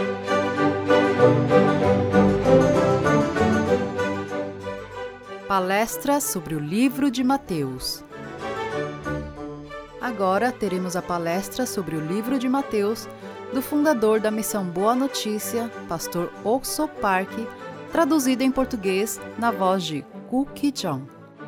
Palestra sobre o livro de Mateus. Agora teremos a palestra sobre o livro de Mateus do fundador da Missão Boa Notícia, pastor Okso Park, traduzido em português na voz de Koo Ki-jong.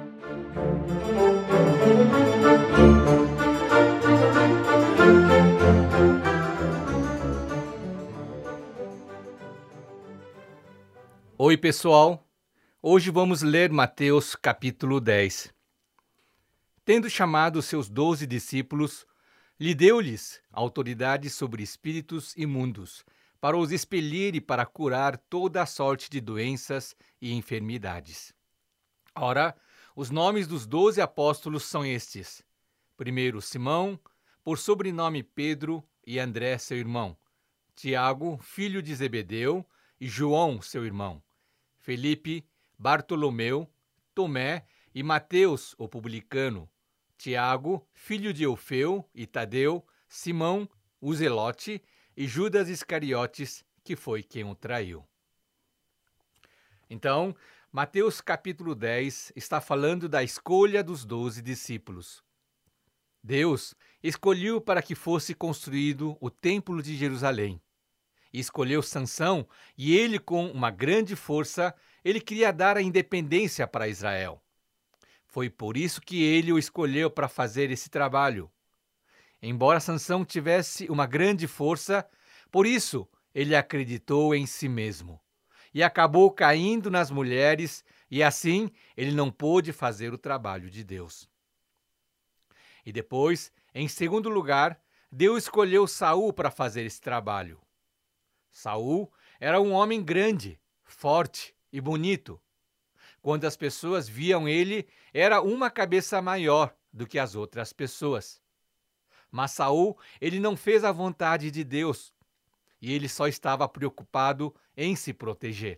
Oi, pessoal! Hoje vamos ler Mateus capítulo 10. Tendo chamado seus 12 discípulos, lhe deu-lhes autoridade sobre espíritos imundos, para os expelir e para curar toda a sorte de doenças e enfermidades. Ora, os nomes dos 12 apóstolos são estes. Primeiro, Simão, por sobrenome Pedro, e André, seu irmão. Tiago, filho de Zebedeu, e João, seu irmão. Felipe, Bartolomeu, Tomé e Mateus, o publicano. Tiago, filho de Alfeu e Tadeu, Simão, o Zelote, e Judas Iscariotes, que foi quem o traiu. Então, Mateus capítulo 10 está falando da escolha dos 12 discípulos. Deus escolheu para que fosse construído o templo de Jerusalém. E escolheu Sansão, e ele, com uma grande força, ele queria dar a independência para Israel. Foi por isso que ele o escolheu para fazer esse trabalho. Embora Sansão tivesse uma grande força, por isso ele acreditou em si mesmo. E acabou caindo nas mulheres, e assim ele não pôde fazer o trabalho de Deus. E depois, em segundo lugar, Deus escolheu Saul para fazer esse trabalho. Saul era um homem grande, forte e bonito. Quando as pessoas viam ele, era uma cabeça maior do que as outras pessoas. Mas Saul, ele não fez a vontade de Deus, e ele só estava preocupado em se proteger.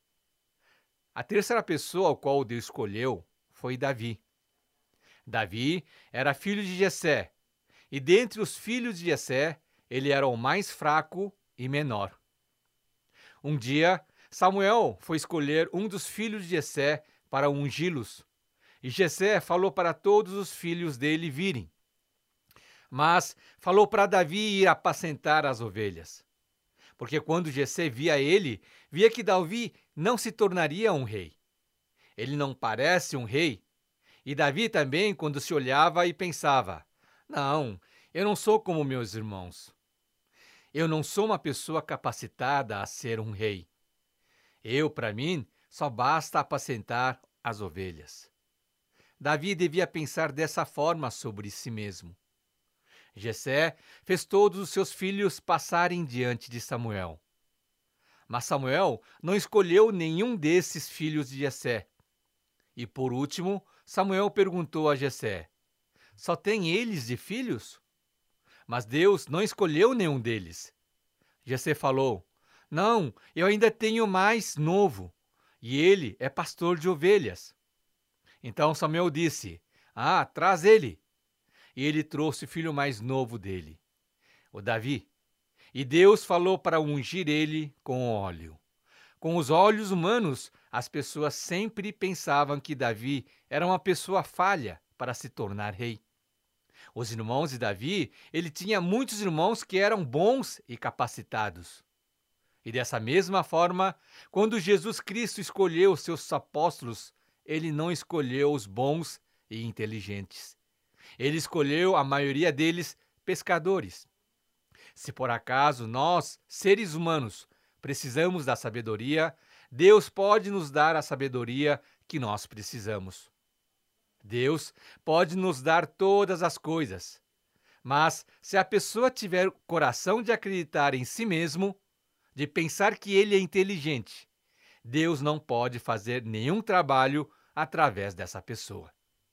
A terceira pessoa ao qual Deus escolheu foi Davi. Davi era filho de Jessé, e dentre os filhos de Jessé, ele era o mais fraco e menor. Um dia, Samuel foi escolher um dos filhos de Jessé para ungí-los, e Jessé falou para todos os filhos dele virem. Mas falou para Davi ir apacentar as ovelhas, porque quando Jessé via ele, via que Davi não se tornaria um rei. Ele não parece um rei. E Davi também, quando se olhava e pensava, não, eu não sou como meus irmãos. Eu não sou uma pessoa capacitada a ser um rei. Para mim, só basta apacentar as ovelhas. Davi devia pensar dessa forma sobre si mesmo. Jessé fez todos os seus filhos passarem diante de Samuel. Mas Samuel não escolheu nenhum desses filhos de Jessé. E por último, Samuel perguntou a Jessé, só tem eles de filhos? Mas Deus não escolheu nenhum deles. Jessé falou, não, eu ainda tenho mais novo, e ele é pastor de ovelhas. Então Samuel disse, traz ele. E ele trouxe o filho mais novo dele, o Davi. E Deus falou para ungir ele com óleo. Com os olhos humanos, as pessoas sempre pensavam que Davi era uma pessoa falha para se tornar rei. Os irmãos de Davi, ele tinha muitos irmãos que eram bons e capacitados. E dessa mesma forma, quando Jesus Cristo escolheu os seus apóstolos, ele não escolheu os bons e inteligentes. Ele escolheu a maioria deles pescadores. Se por acaso nós, seres humanos, precisamos da sabedoria, Deus pode nos dar a sabedoria que nós precisamos. Deus pode nos dar todas as coisas, mas se a pessoa tiver o coração de acreditar em si mesmo, de pensar que ele é inteligente, Deus não pode fazer nenhum trabalho através dessa pessoa.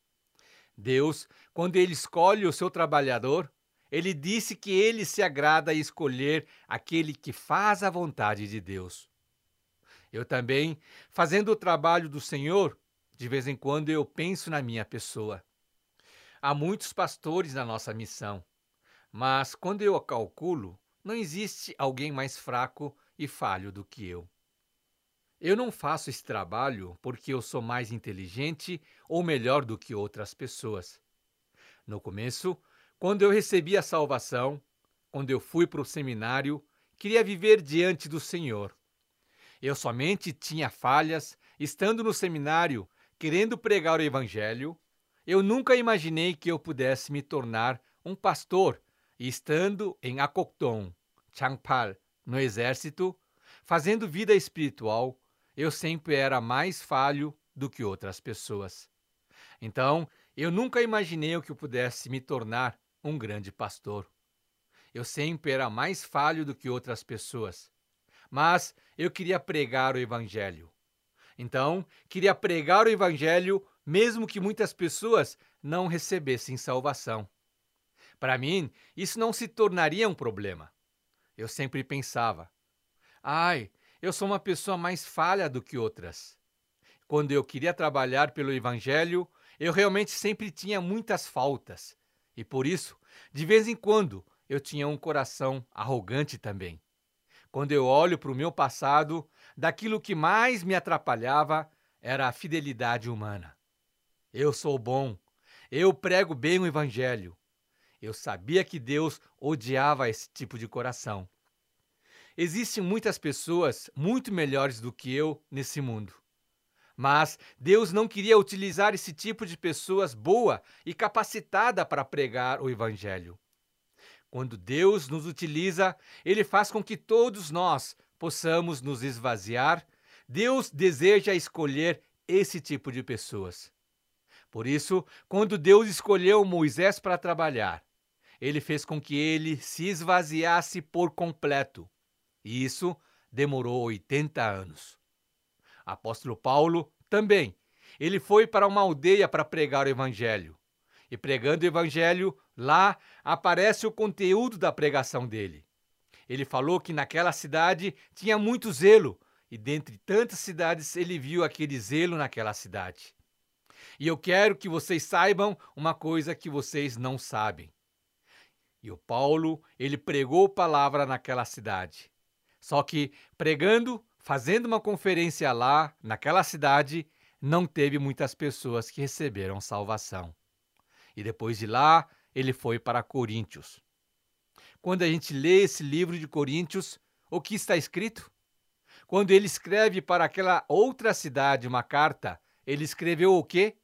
Deus, quando ele escolhe o seu trabalhador, ele disse que ele se agrada em escolher aquele que faz a vontade de Deus. Eu também, fazendo o trabalho do Senhor, de vez em quando eu penso na minha pessoa. Há muitos pastores na nossa missão, mas quando eu calculo, não existe alguém mais fraco e falho do que eu. Eu não faço esse trabalho porque eu sou mais inteligente ou melhor do que outras pessoas. No começo, quando eu recebi a salvação, quando eu fui para o seminário, queria viver diante do Senhor. Eu somente tinha falhas, estando no seminário, querendo pregar o Evangelho. Eu nunca imaginei que eu pudesse me tornar um pastor, e estando em Akokton, Changpal, no exército, fazendo vida espiritual, eu sempre era mais falho do que outras pessoas. Então, eu nunca imaginei que eu pudesse me tornar um grande pastor. Eu sempre era mais falho do que outras pessoas. Mas eu queria pregar o Evangelho. Então, queria pregar o Evangelho mesmo que muitas pessoas não recebessem salvação. Para mim, isso não se tornaria um problema. Eu sempre pensava, eu sou uma pessoa mais falha do que outras. Quando eu queria trabalhar pelo Evangelho, eu realmente sempre tinha muitas faltas. E por isso, de vez em quando, eu tinha um coração arrogante também. Quando eu olho para o meu passado, daquilo que mais me atrapalhava era a fidelidade humana. Eu sou bom, eu prego bem o Evangelho. Eu sabia que Deus odiava esse tipo de coração. Existem muitas pessoas muito melhores do que eu nesse mundo. Mas Deus não queria utilizar esse tipo de pessoas boa e capacitada para pregar o Evangelho. Quando Deus nos utiliza, Ele faz com que todos nós possamos nos esvaziar. Deus deseja escolher esse tipo de pessoas. Por isso, quando Deus escolheu Moisés para trabalhar, Ele fez com que ele se esvaziasse por completo. E isso demorou 80 anos. Apóstolo Paulo também. Ele foi para uma aldeia para pregar o Evangelho. E pregando o Evangelho, lá aparece o conteúdo da pregação dele. Ele falou que naquela cidade tinha muito zelo, e dentre tantas cidades ele viu aquele zelo naquela cidade. E eu quero que vocês saibam uma coisa que vocês não sabem. E o Paulo, ele pregou palavra naquela cidade. Só que pregando, fazendo uma conferência lá, naquela cidade, não teve muitas pessoas que receberam salvação. E depois de lá, ele foi para Coríntios. Quando a gente lê esse livro de Coríntios, o que está escrito? Quando ele escreve para aquela outra cidade uma carta, ele escreveu o quê?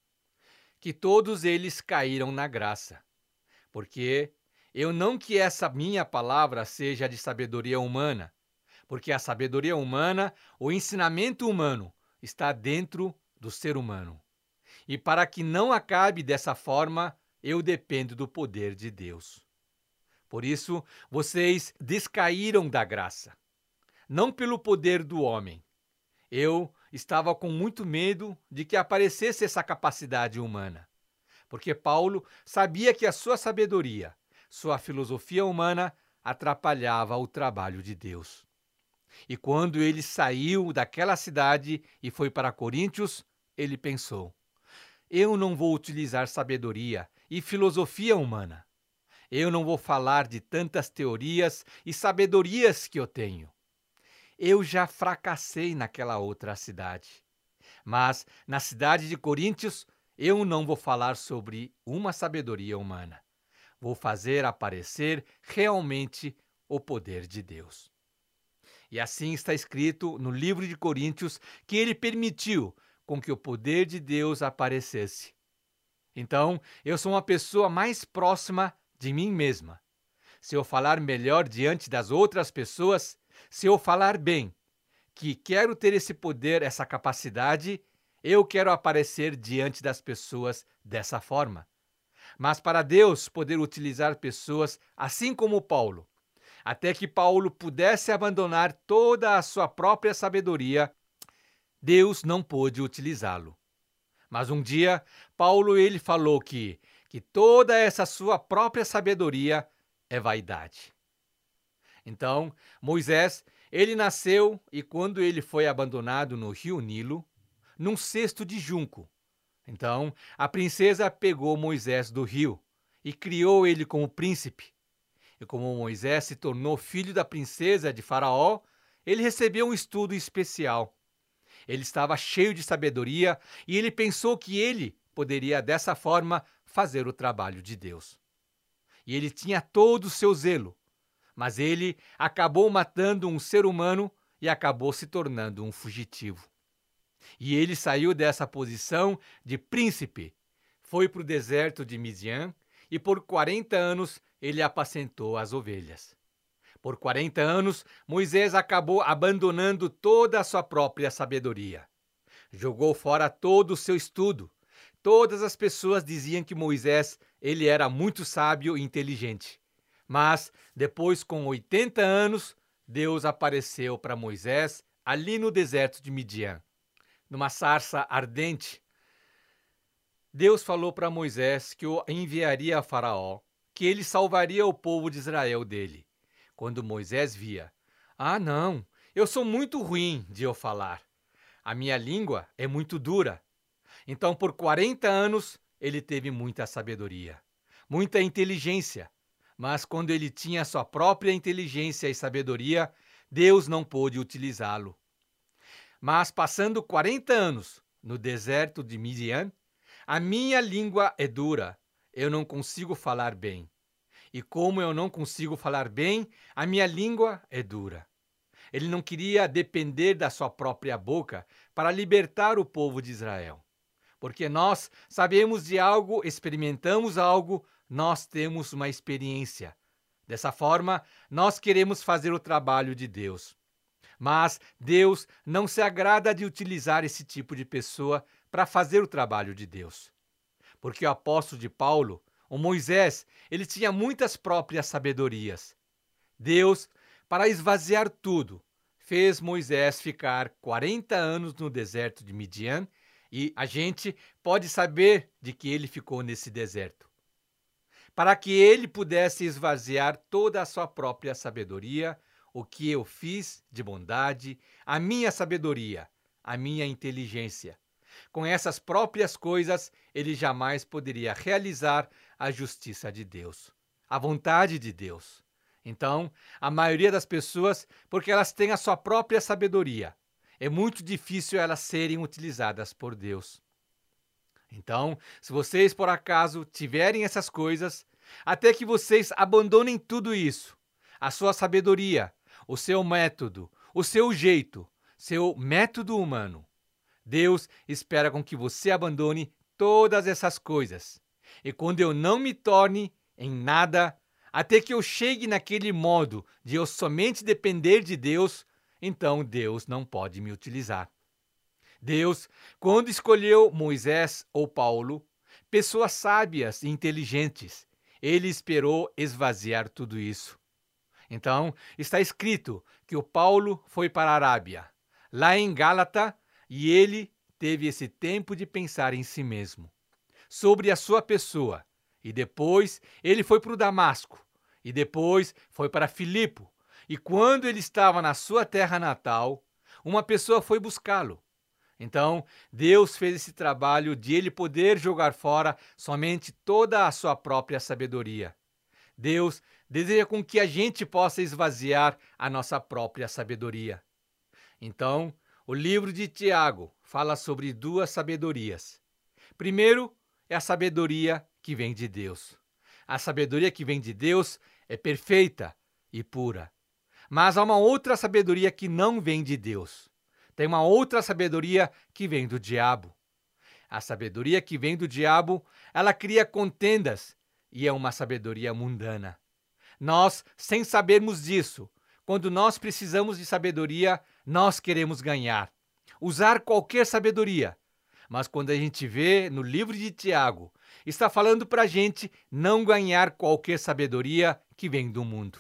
Que todos eles caíram na graça. Porque eu não que essa minha palavra seja de sabedoria humana, porque a sabedoria humana, o ensinamento humano, está dentro do ser humano. E para que não acabe dessa forma, eu dependo do poder de Deus. Por isso, vocês descaíram da graça, não pelo poder do homem. Eu estava com muito medo de que aparecesse essa capacidade humana, porque Paulo sabia que a sua sabedoria, sua filosofia humana, atrapalhava o trabalho de Deus. E quando ele saiu daquela cidade e foi para Coríntios, ele pensou: eu não vou utilizar sabedoria e filosofia humana. Eu não vou falar de tantas teorias e sabedorias que eu tenho. Eu já fracassei naquela outra cidade. Mas na cidade de Coríntios, eu não vou falar sobre uma sabedoria humana. Vou fazer aparecer realmente o poder de Deus. E assim está escrito no livro de Coríntios que ele permitiu com que o poder de Deus aparecesse. Então, eu sou uma pessoa mais próxima de mim mesma. Se eu falar melhor diante das outras pessoas, se eu falar bem, que quero ter esse poder, essa capacidade, eu quero aparecer diante das pessoas dessa forma. Mas para Deus poder utilizar pessoas assim como Paulo, até que Paulo pudesse abandonar toda a sua própria sabedoria, Deus não pôde utilizá-lo. Mas um dia, Paulo ele falou que toda essa sua própria sabedoria é vaidade. Então, Moisés, ele nasceu e quando ele foi abandonado no rio Nilo, num cesto de junco. Então, a princesa pegou Moisés do rio e criou ele como príncipe. E como Moisés se tornou filho da princesa de Faraó, ele recebeu um estudo especial. Ele estava cheio de sabedoria e ele pensou que ele poderia, dessa forma, fazer o trabalho de Deus. E ele tinha todo o seu zelo, mas ele acabou matando um ser humano e acabou se tornando um fugitivo. E ele saiu dessa posição de príncipe, foi para o deserto de Midian e por 40 anos ele apacentou as ovelhas. Por 40 anos, Moisés acabou abandonando toda a sua própria sabedoria. Jogou fora todo o seu estudo. Todas as pessoas diziam que Moisés ele era muito sábio e inteligente. Mas, depois, com 80 anos, Deus apareceu para Moisés ali no deserto de Midian, numa sarça ardente. Deus falou para Moisés que o enviaria a Faraó, que ele salvaria o povo de Israel dele. Quando Moisés via, não, eu sou muito ruim de eu falar. A minha língua é muito dura. Então, por 40 anos, ele teve muita sabedoria, muita inteligência. Mas quando ele tinha sua própria inteligência e sabedoria, Deus não pôde utilizá-lo. Mas passando 40 anos no deserto de Midian, a minha língua é dura, eu não consigo falar bem. E como eu não consigo falar bem, a minha língua é dura. Ele não queria depender da sua própria boca para libertar o povo de Israel. Porque nós sabemos de algo, experimentamos algo, nós temos uma experiência. Dessa forma, nós queremos fazer o trabalho de Deus. Mas Deus não se agrada de utilizar esse tipo de pessoa para fazer o trabalho de Deus. Porque o apóstolo de Paulo, o Moisés, ele tinha muitas próprias sabedorias. Deus, para esvaziar tudo, fez Moisés ficar 40 anos no deserto de Midian e a gente pode saber de que ele ficou nesse deserto. Para que ele pudesse esvaziar toda a sua própria sabedoria, o que eu fiz de bondade, a minha sabedoria, a minha inteligência. Com essas próprias coisas, ele jamais poderia realizar a justiça de Deus, a vontade de Deus. Então, a maioria das pessoas, porque elas têm a sua própria sabedoria, é muito difícil elas serem utilizadas por Deus. Então, se vocês por acaso tiverem essas coisas, até que vocês abandonem tudo isso, a sua sabedoria, o seu método, o seu jeito, seu método humano, Deus espera com que você abandone todas essas coisas. E quando eu não me torne em nada, até que eu chegue naquele modo de eu somente depender de Deus, então Deus não pode me utilizar. Deus, quando escolheu Moisés ou Paulo, pessoas sábias e inteligentes, ele esperou esvaziar tudo isso. Então, está escrito que o Paulo foi para a Arábia, lá em Gálata, e ele teve esse tempo de pensar em si mesmo, sobre a sua pessoa. E depois ele foi para o Damasco, e depois foi para Filipe. E quando ele estava na sua terra natal, uma pessoa foi buscá-lo. Então, Deus fez esse trabalho de ele poder jogar fora somente toda a sua própria sabedoria. Deus deseja com que a gente possa esvaziar a nossa própria sabedoria. Então, o livro de Tiago fala sobre duas sabedorias. Primeiro, é a sabedoria que vem de Deus. A sabedoria que vem de Deus é perfeita e pura. Mas há uma outra sabedoria que não vem de Deus. Tem uma outra sabedoria que vem do diabo. A sabedoria que vem do diabo, ela cria contendas e é uma sabedoria mundana. Nós, sem sabermos disso, quando nós precisamos de sabedoria, nós queremos ganhar, usar qualquer sabedoria. Mas quando a gente vê no livro de Tiago, está falando para a gente não ganhar qualquer sabedoria que vem do mundo.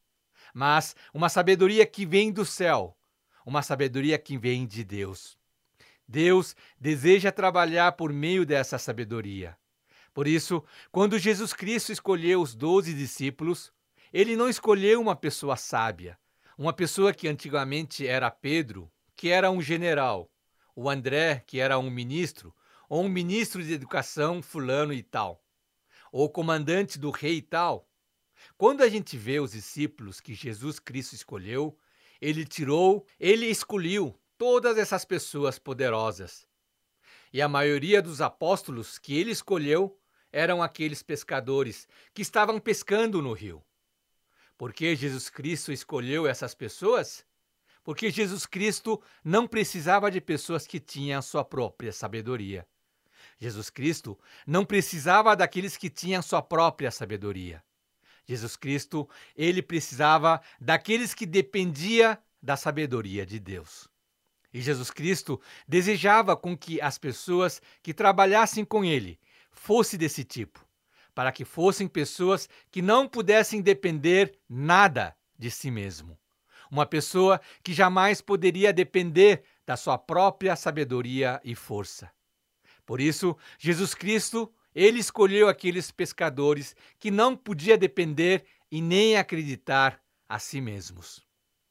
Mas uma sabedoria que vem do céu, uma sabedoria que vem de Deus. Deus deseja trabalhar por meio dessa sabedoria. Por isso, quando Jesus Cristo escolheu os 12 discípulos, ele não escolheu uma pessoa sábia, uma pessoa que antigamente era Pedro, que era um general, o André, que era um ministro, ou um ministro de educação fulano e tal, ou comandante do rei e tal. Quando a gente vê os discípulos que Jesus Cristo escolheu, ele escolheu todas essas pessoas poderosas. E a maioria dos apóstolos que ele escolheu eram aqueles pescadores que estavam pescando no rio. Por que Jesus Cristo escolheu essas pessoas? Porque Jesus Cristo não precisava de pessoas que tinham sua própria sabedoria. Jesus Cristo não precisava daqueles que tinham sua própria sabedoria. Jesus Cristo, ele precisava daqueles que dependiam da sabedoria de Deus. E Jesus Cristo desejava com que as pessoas que trabalhassem com ele fossem desse tipo, para que fossem pessoas que não pudessem depender nada de si mesmo. Uma pessoa que jamais poderia depender da sua própria sabedoria e força. Por isso, Jesus Cristo, ele escolheu aqueles pescadores que não podiam depender e nem acreditar a si mesmos.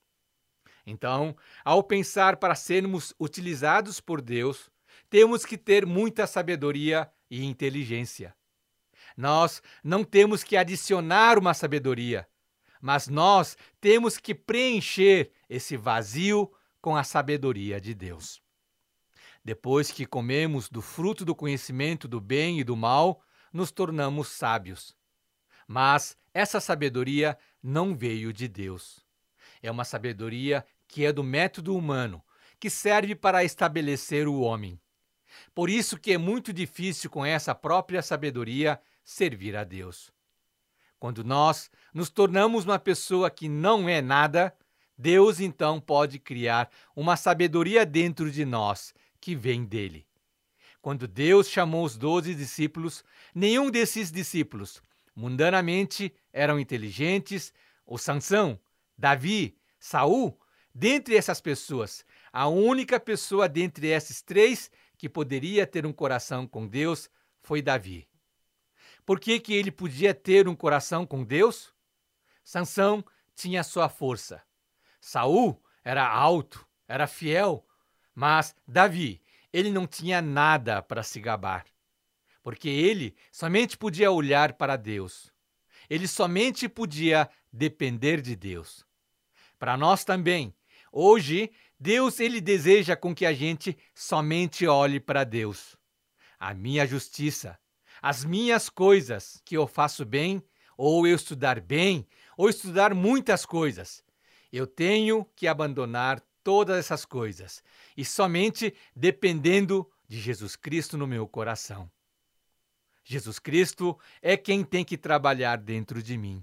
Então, ao pensar para sermos utilizados por Deus, temos que ter muita sabedoria e inteligência. Nós não temos que adicionar uma sabedoria, mas nós temos que preencher esse vazio com a sabedoria de Deus. Depois que comemos do fruto do conhecimento do bem e do mal, nos tornamos sábios. Mas essa sabedoria não veio de Deus. É uma sabedoria que é do método humano, que serve para estabelecer o homem. Por isso que é muito difícil com essa própria sabedoria servir a Deus. Quando nós nos tornamos uma pessoa que não é nada, Deus então pode criar uma sabedoria dentro de nós, que vem dele. Quando Deus chamou os 12 discípulos, nenhum desses discípulos, mundanamente, eram inteligentes, ou Sansão, Davi, Saul. Dentre essas pessoas, a única pessoa dentre esses 3 que poderia ter um coração com Deus foi Davi. Por que ele podia ter um coração com Deus? Sansão tinha sua força. Saul era alto, era fiel, mas Davi, ele não tinha nada para se gabar, porque ele somente podia olhar para Deus. Ele somente podia depender de Deus. Para nós também, hoje, Deus ele deseja com que a gente somente olhe para Deus. A minha justiça, as minhas coisas que eu faço bem, ou eu estudar bem, ou estudar muitas coisas, eu tenho que abandonar todas essas coisas e somente dependendo de Jesus Cristo no meu coração. Jesus Cristo é quem tem que trabalhar dentro de mim.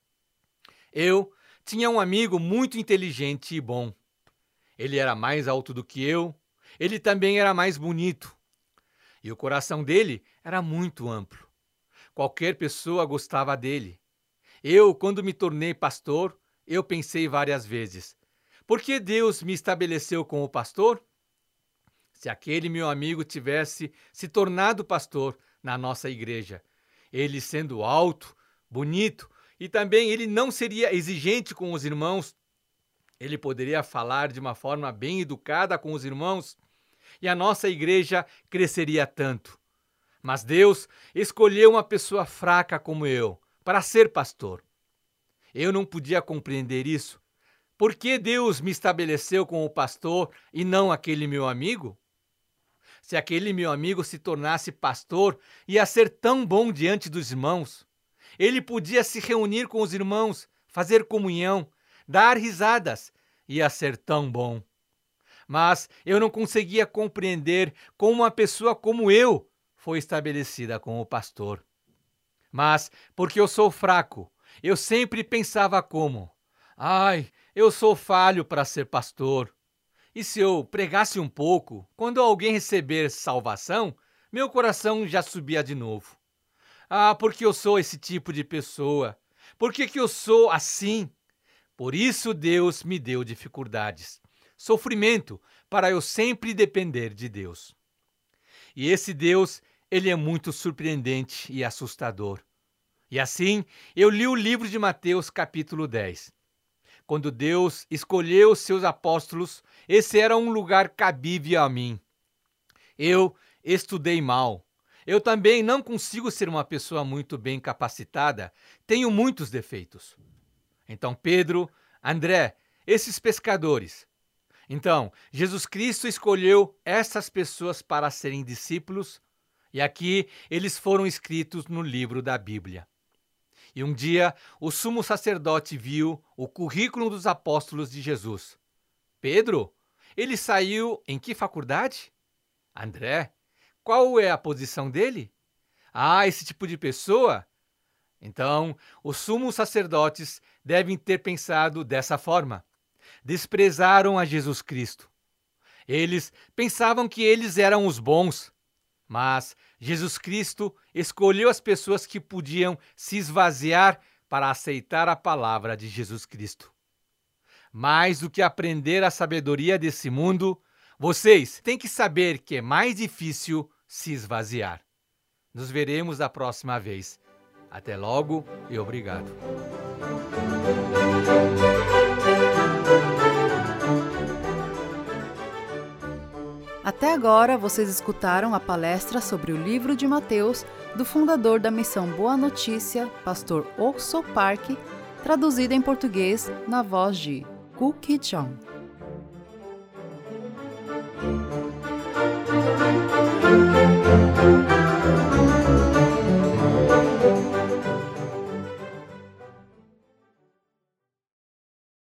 Eu tinha um amigo muito inteligente e bom. Ele era mais alto do que eu, ele também era mais bonito. E o coração dele era muito amplo. Qualquer pessoa gostava dele. Eu, quando me tornei pastor, eu pensei várias vezes: por que Deus me estabeleceu como pastor? Se aquele meu amigo tivesse se tornado pastor na nossa igreja, ele sendo alto, bonito, e também ele não seria exigente com os irmãos, ele poderia falar de uma forma bem educada com os irmãos, e a nossa igreja cresceria tanto. Mas Deus escolheu uma pessoa fraca como eu para ser pastor. Eu não podia compreender isso. Por que Deus me estabeleceu como pastor e não aquele meu amigo? Se aquele meu amigo se tornasse pastor, ia ser tão bom diante dos irmãos. Ele podia se reunir com os irmãos, fazer comunhão, dar risadas. Ia ser tão bom. Mas eu não conseguia compreender como uma pessoa como eu foi estabelecida como pastor. Mas, porque eu sou fraco, eu sempre pensava como: eu sou falho para ser pastor. E se eu pregasse um pouco, quando alguém receber salvação, meu coração já subia de novo. Porque eu sou esse tipo de pessoa? Por que eu sou assim? Por isso Deus me deu dificuldades, sofrimento, para eu sempre depender de Deus. E esse Deus, ele é muito surpreendente e assustador. E assim, eu li o livro de Mateus, capítulo 10. Quando Deus escolheu os seus apóstolos, esse era um lugar cabível a mim. Eu estudei mal. Eu também não consigo ser uma pessoa muito bem capacitada, tenho muitos defeitos. Então Pedro, André, esses pescadores. Então, Jesus Cristo escolheu essas pessoas para serem discípulos, e aqui eles foram escritos no livro da Bíblia. E um dia, o sumo sacerdote viu o currículo dos apóstolos de Jesus. Pedro, ele saiu em que faculdade? André, qual é a posição dele? Ah, esse tipo de pessoa? Então, os sumos sacerdotes devem ter pensado dessa forma. Desprezaram a Jesus Cristo. Eles pensavam que eles eram os bons, mas Jesus Cristo escolheu as pessoas que podiam se esvaziar para aceitar a palavra de Jesus Cristo. Mais do que aprender a sabedoria desse mundo, vocês têm que saber que é mais difícil se esvaziar. Nos veremos da próxima vez. Até logo e obrigado. Até agora, vocês escutaram a palestra sobre o livro de Mateus, do fundador da Missão Boa Notícia, pastor Okso Park, traduzida em português na voz de Kuk Jeong.